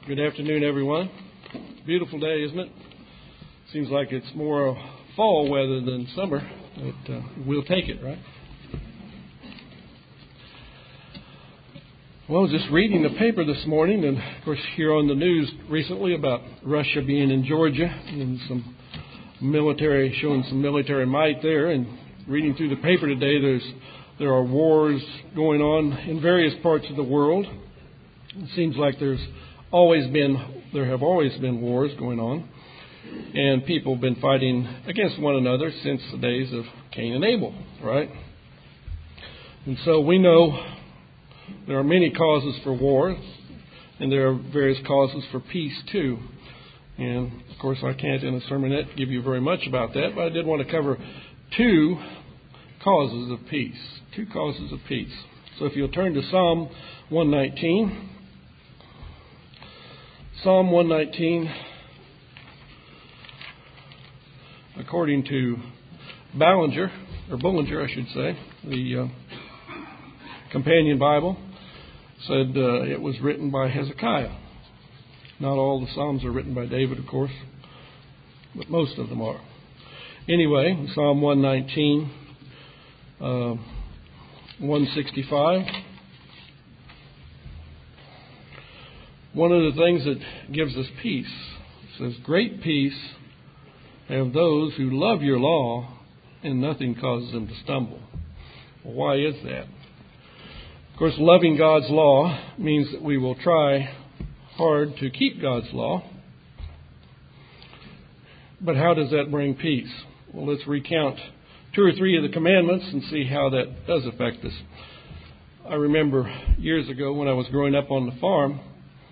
Good afternoon, everyone. Beautiful day, isn't it? Seems like it's more fall weather than summer, but we'll take it, right? Well, I was just reading the paper this morning, and of course, here on the news recently about Russia being in Georgia and some military, showing some military might there. And reading through the paper today, there are wars going on in various parts of the world. It seems like there have always been wars going on, and people have been fighting against one another since the days of Cain and Abel, right? And so we know there are many causes for war, and there are various causes for peace too. And of course, I can't in a sermonette give you very much about that, but I did want to cover two causes of peace. Two causes of peace. So if you'll turn to Psalm 119. Psalm 119, according to Bullinger, I should say, the companion Bible, said it was written by Hezekiah. Not all the Psalms are written by David, of course, but most of them are. Anyway, Psalm 119, 165. One of the things that gives us peace, it says, "Great peace have those who love your law, and nothing causes them to stumble." Well, why is that? Of course, loving God's law means that we will try hard to keep God's law. But how does that bring peace? Well, let's recount two or three of the commandments and see how that does affect us. I remember years ago when I was growing up on the farm,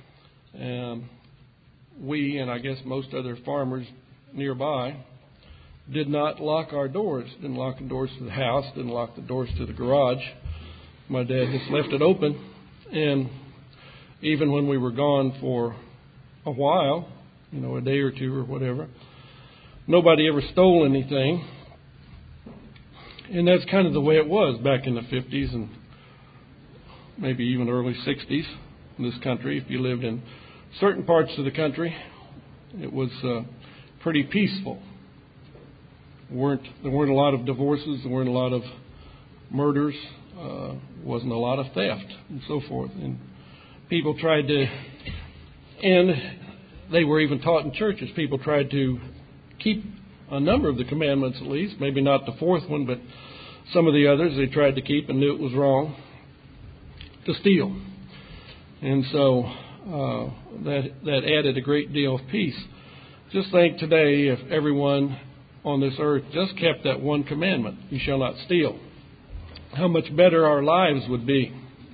we, and I guess most other farmers nearby, did not lock our doors. Didn't lock the doors to the house, didn't lock the doors to the garage. My dad just left it open. And even when we were gone for a while, a day or two or whatever, nobody ever stole anything. And that's kind of the way it was back in the 50s and maybe even early 60s in this country. If you lived in certain parts of the country, it was pretty peaceful. There weren't a lot of divorces, there weren't a lot of murders, wasn't a lot of theft and so forth. And people tried to, and they were even taught in churches, people tried to keep a number of the commandments at least, maybe not the fourth one, but some of the others they tried to keep and knew it was wrong to steal. And so that added a great deal of peace. Just think today if everyone on this earth just kept that one commandment, you shall not steal, how much better our lives would be.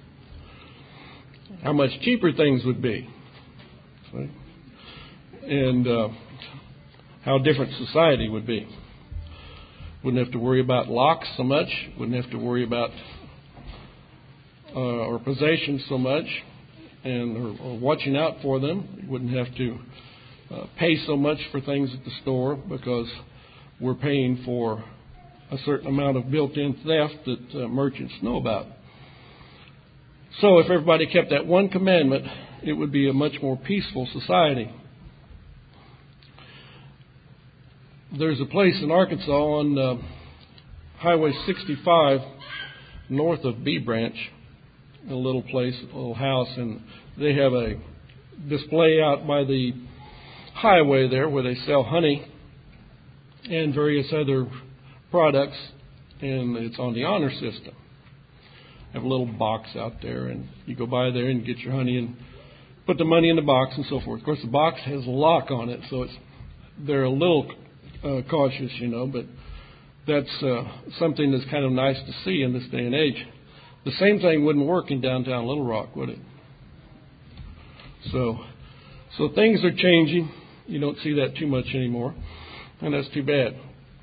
How much cheaper things would be. And how different society would be. Wouldn't have to worry about locks so much. Wouldn't have to worry about or possessions so much. Or watching out for them. You wouldn't have to pay so much for things at the store because we're paying for a certain amount of built-in theft that merchants know about. So if everybody kept that one commandment, it would be a much more peaceful society. There's a place in Arkansas on Highway 65 north of B Branch, a little place, a little house, and they have a display out by the highway there where they sell honey and various other products, and it's on the honor system. They have a little box out there, and you go by there and get your honey and put the money in the box and so forth. Of course, the box has a lock on it, so they're a little cautious, but that's something that's kind of nice to see in this day and age. The same thing wouldn't work in downtown Little Rock, would it? So things are changing. You don't see that too much anymore, and that's too bad.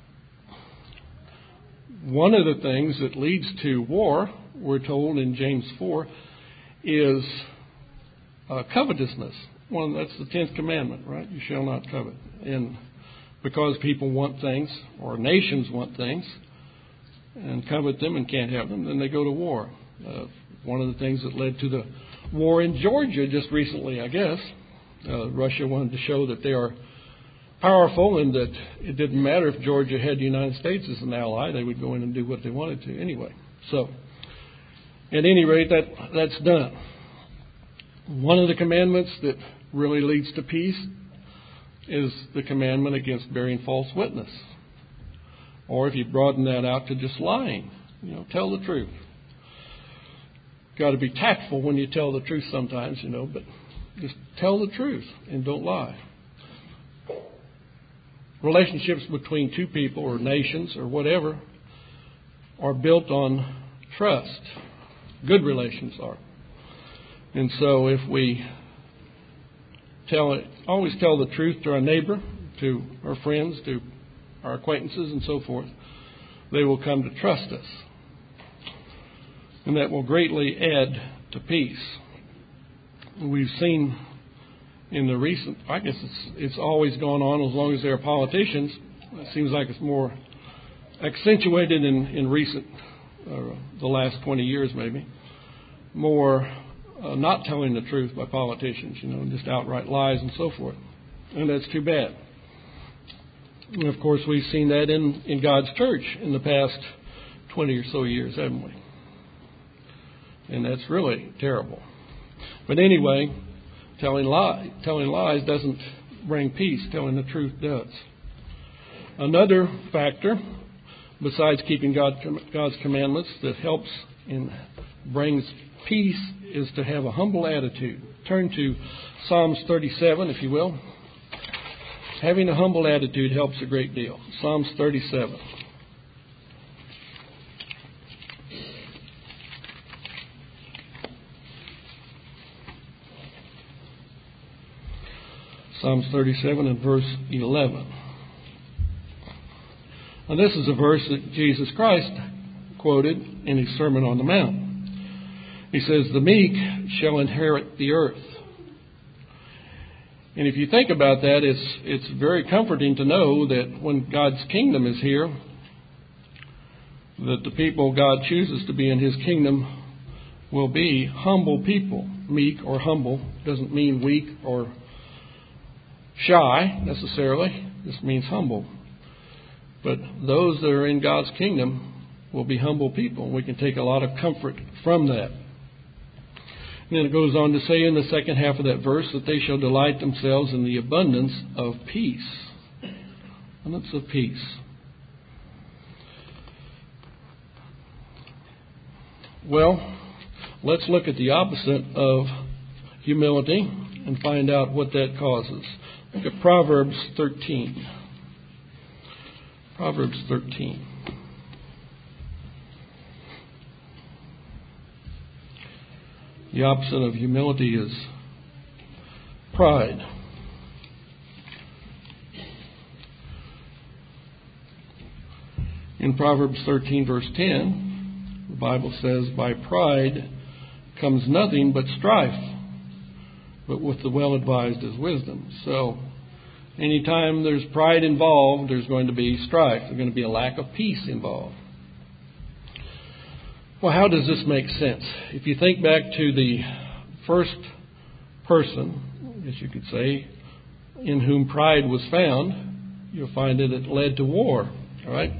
One of the things that leads to war, we're told in James 4, is covetousness. That's the 10th commandment, right? You shall not covet. And because people want things, or nations want things, and covet them and can't have them, then they go to war. One of the things that led to the war in Georgia just recently, I guess, Russia wanted to show that they are powerful and that it didn't matter if Georgia had the United States as an ally. They would go in and do what they wanted to anyway. So, at any rate, that's done. One of the commandments that really leads to peace is the commandment against bearing false witness. Or if you broaden that out to just lying, tell the truth. Got to be tactful when you tell the truth sometimes, but just tell the truth and don't lie. Relationships between two people or nations or whatever are built on trust. Good relations are. And so if we always tell the truth to our neighbor, to our friends, to our acquaintances and so forth, they will come to trust us. And that will greatly add to peace. We've seen in the recent, I guess it's always gone on as long as there are politicians. It seems like it's more accentuated in recent, the last 20 years maybe, more not telling the truth by politicians, just outright lies and so forth. And that's too bad. And of course, we've seen that in God's church in the past 20 or so years, haven't we? And that's really terrible. But anyway, telling lies doesn't bring peace. Telling the truth does. Another factor, besides keeping God's commandments, that helps and brings peace is to have a humble attitude. Turn to Psalms 37, if you will. Having a humble attitude helps a great deal. Psalms 37. Psalms 37 and verse 11. Now this is a verse that Jesus Christ quoted in his Sermon on the Mount. He says, "The meek shall inherit the earth." And if you think about that, it's very comforting to know that when God's kingdom is here, that the people God chooses to be in his kingdom will be humble people. Meek or humble doesn't mean weak or shy necessarily. This means humble. But those that are in God's kingdom will be humble people. We can take a lot of comfort from that. And then it goes on to say in the second half of that verse that they shall delight themselves in the abundance of peace. Abundance of peace. Well, let's look at the opposite of humility and find out what that causes. Look at Proverbs 13. Proverbs 13. The opposite of humility is pride. In Proverbs 13, verse 10, the Bible says, "By pride comes nothing but strife, but with the well-advised is wisdom." So, anytime there's pride involved, there's going to be strife. There's going to be a lack of peace involved. Well, how does this make sense? If you think back to the first person, I guess you could say, in whom pride was found, you'll find that it led to war. All right?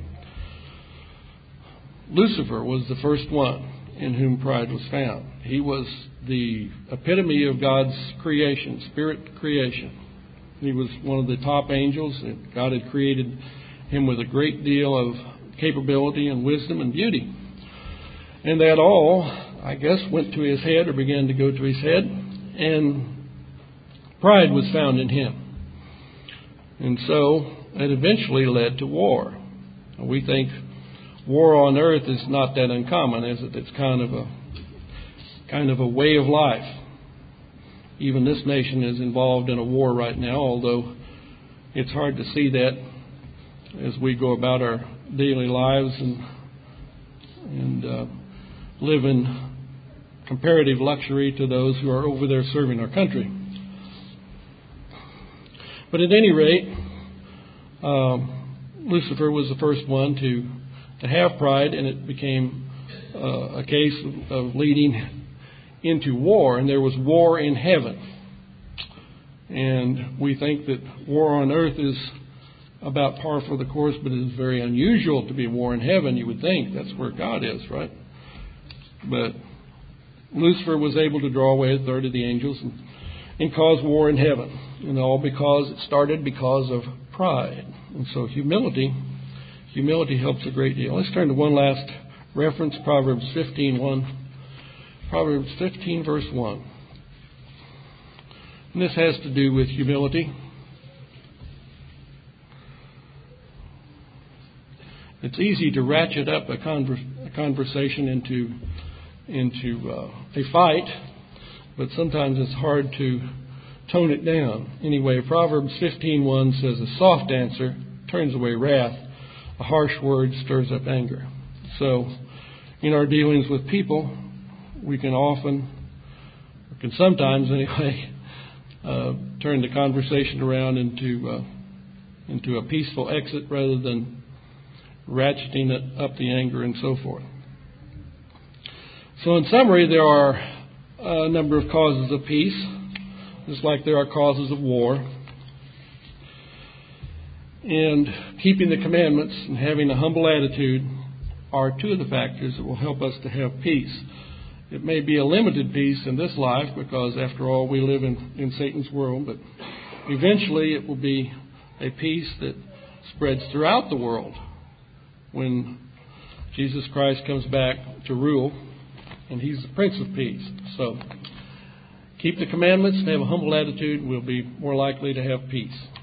Lucifer was the first one in whom pride was found. He was the epitome of God's creation, spirit creation. He was one of the top angels, and God had created him with a great deal of capability and wisdom and beauty. And that all, I guess, went to his head or began to go to his head, and pride was found in him. And so it eventually led to war. We think war on earth is not that uncommon, is it? It's kind of a way of life. Even this nation is involved in a war right now, although it's hard to see that as we go about our daily lives and live in comparative luxury to those who are over there serving our country. But at any rate, Lucifer was the first one to have pride, and it became a case of leading into war, and there was war in heaven. And we think that war on earth is about par for the course, but it is very unusual to be war in heaven, you would think. That's where God is, right? But Lucifer was able to draw away a third of the angels and cause war in heaven. And all because it started because of pride. And so humility helps a great deal. Let's turn to one last reference, Proverbs 15:1. Proverbs 15, verse 1. And this has to do with humility. It's easy to ratchet up a conversation into a fight, but sometimes it's hard to tone it down. Anyway, Proverbs 15:1 says, "A soft answer turns away wrath. A harsh word stirs up anger." So, in our dealings with people, we can sometimes anyway, turn the conversation around into a peaceful exit rather than ratcheting up the anger and so forth. So in summary, there are a number of causes of peace, just like there are causes of war. And keeping the commandments and having a humble attitude are two of the factors that will help us to have peace. It may be a limited peace in this life because, after all, we live in Satan's world, but eventually it will be a peace that spreads throughout the world when Jesus Christ comes back to rule, and He's the Prince of Peace. So keep the commandments and have a humble attitude. We'll be more likely to have peace.